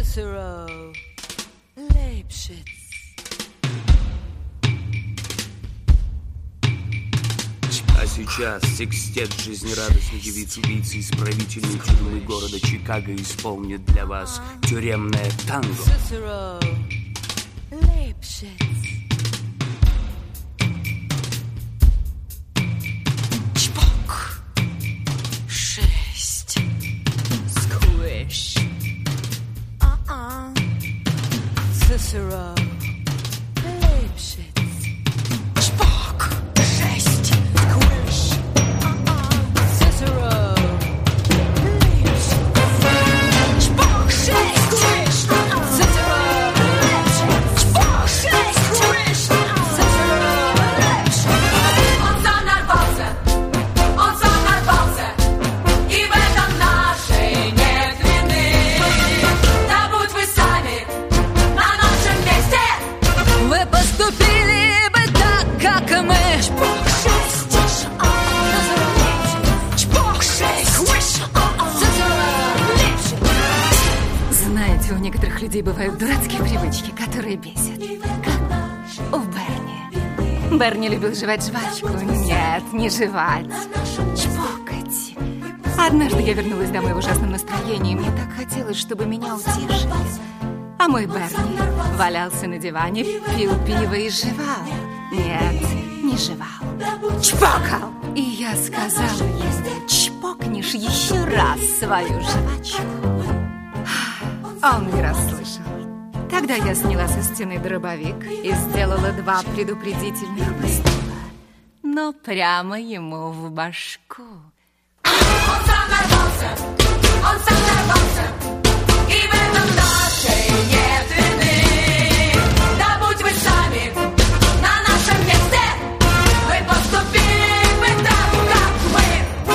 Cicero, Leibniz. А сейчас секстет жизнерадостной девиц-убийцы исправительной тюрьмы города Чикаго исполнит для вас тюремное танго. Cicero, Leibniz. Чпок. 6. Сквиш. Cicero, Leibniz. Чпок. 6. Сквиш. Cicero, Leibniz. Чпок. 6. Сквиш. Cicero, Leibniz. Чпок. 6. Сквиш. Cicero, Leibniz. Он занарвался, и в этом нашей нет вины. Да будь вы сами на нашем месте, Вы поступили бы так, как мы. Чпок. 6. Чпок. 6. Знаете, у некоторых людей бывают дурацкие привычки, которые бесят. Как у Берни. Берни любил жевать жвачку. Нет, не жевать. Чпокать. Однажды я вернулась домой в ужасном настроении, и мне так хотелось, чтобы меня утешили. А мой Берни валялся на диване, пил пиво и жевал. Нет, не жевал. Чпокал. И я сказала ему: чпокнешь еще раз свою жвачку. Он не расслышал. Тогда я сняла со стены дробовик и сделала 2 предупредительных выстрела. Но прямо ему в башку. он занарвался, и в этом нашей нет вины. Да будь вы сами на нашем месте, вы поступили бы так, как мы.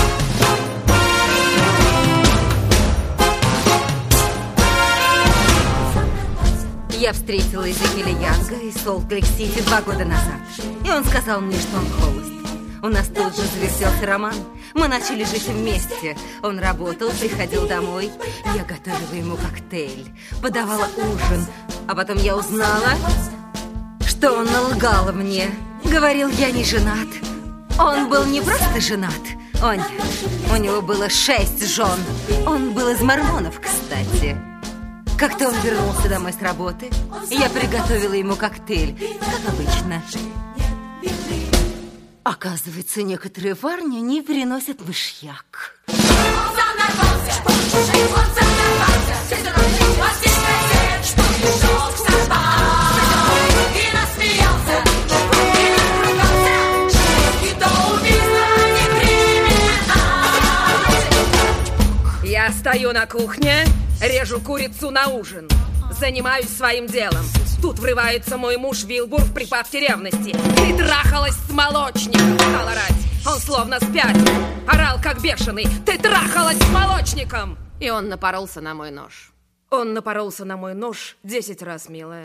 Я встретила Эзекиэля Янга из Солт-Лейк-Сити 2 года назад. И он сказал мне, что он холост. У нас тут же завертелся роман. Мы начали жить вместе. Он работал, приходил домой. Я готовила ему коктейль, подавала ужин. А потом я узнала, что он налгал мне. Говорил, я не женат. Он был не просто женат. У него было 6 жен. Он был из мормонов, кстати. Как-то он вернулся домой с работы, и я приготовила ему коктейль, как обычно. Оказывается, некоторые парни не переносят мышьяк. Он занарвался, пришел к собак и насмеялся, и наругался, и то убийство не криминал. Я стою на кухне, режу курицу на ужин. Занимаюсь своим делом. Тут врывается мой муж Вилбур в припадке ревности. Ты трахалась с молочником, стал орать. Он словно спятил, орал как бешеный. Ты трахалась с молочником. И он напоролся на мой нож. Он напоролся на мой нож 10 раз, милая.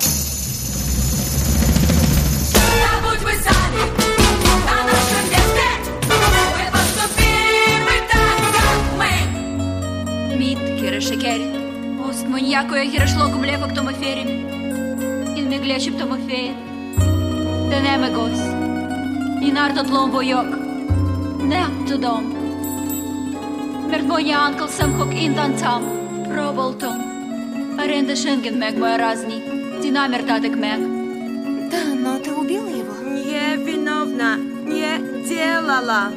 Да будь вы сами на нашем месте, вы поступили бы так, как мы. Мит, кире шекери. Ост моньякоя гирешлоком лефак томоферими. Il me glesib tomofein. Den emegos. In artot lom vojok. Neap to dom. Mert moja ankal samchok indan tam. Proboltom. Аренда Шенген meg moja razni. Ти намер тадек meg. Да, но ты убила его. Не виновна, не делала.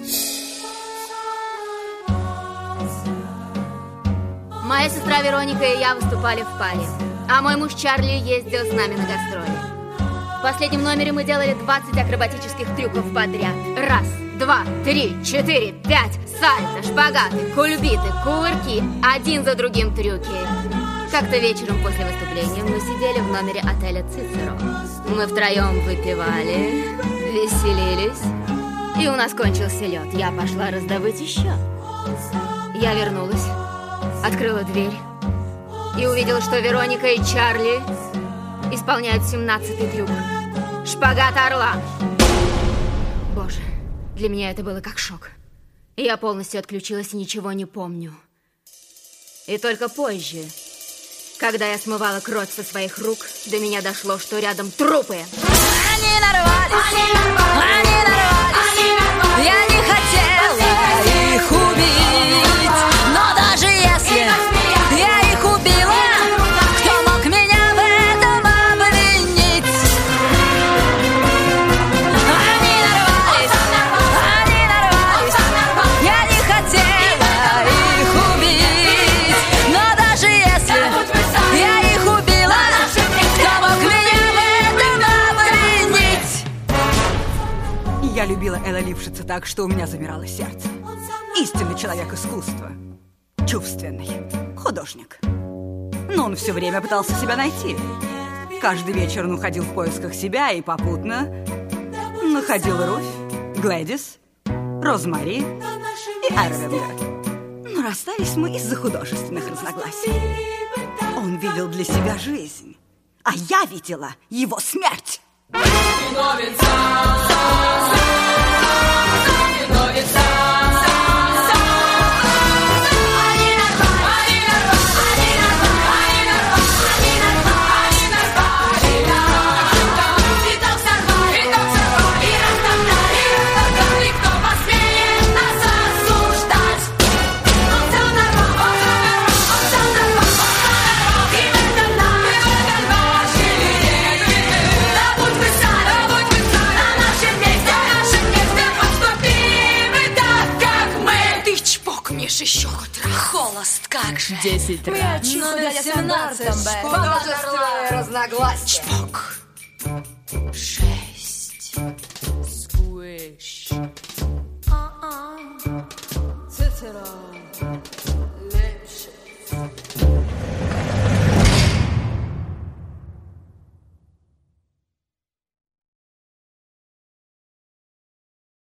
Моя сестра Вероника и я выступали в паре. А мой муж Чарли ездил с нами на гастроли. В последнем номере мы делали 20 акробатических трюков подряд. 1, 2, 3, 4, 5. Сальто, шпагаты, кульбиты, кувырки. Один за другим трюки. Как-то вечером после выступления мы сидели в номере отеля Цицеро. Мы втроем выпивали, веселились. И у нас кончился лед. Я пошла раздобыть еще. Я вернулась, открыла дверь и увидела, что Вероника и Чарли исполняют 17-й трюк. Шпагат орла. Боже, для меня это было как шок. Я полностью отключилась и ничего не помню. И только позже Когда я смывала кровь со своих рук, до меня дошло, что рядом трупы. Они нарвались. Я не хотела их убить, но даже если я их убила, кто мог меня в этом обвинить? Они нарвались. Я не хотела их убить, но даже если я их убила, кто мог меня в этом обвинить? Я любила Элла Лившица так, что у меня замирало сердце. Истинный человек искусства. Чувственный. Художник. Но он все время пытался себя найти. Каждый вечер он уходил в поисках себя и попутно находил Руфь, Глэдис, Розмари и Эрвинга. Но расстались мы из-за художественных разногласий. Он видел для себя жизнь, а я видела его смерть. Еще холост, как же. 10 раз. Ну, до 17. Художественное разногласие.